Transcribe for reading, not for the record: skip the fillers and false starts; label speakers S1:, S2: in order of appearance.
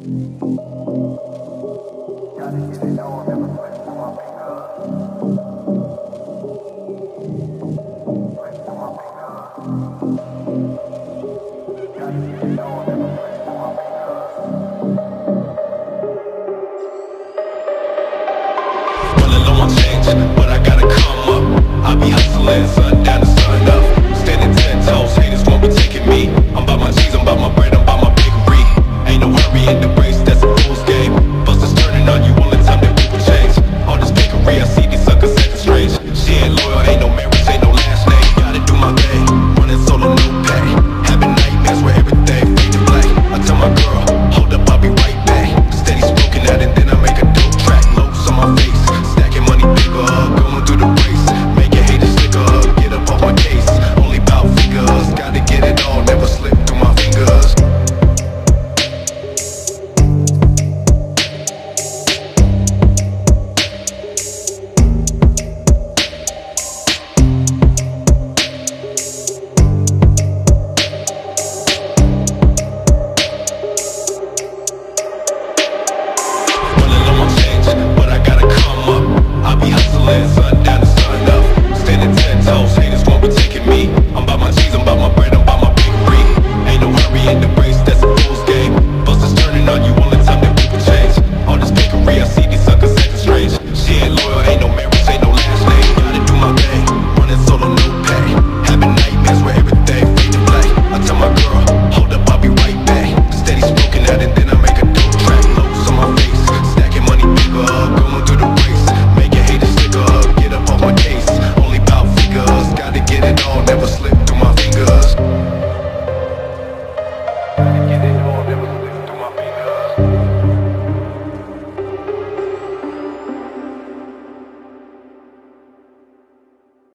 S1: Gotta get it on, never quit for my quit for my gotta get it on, never quit for my Running low on change, but I gotta come up. I be hustling, son.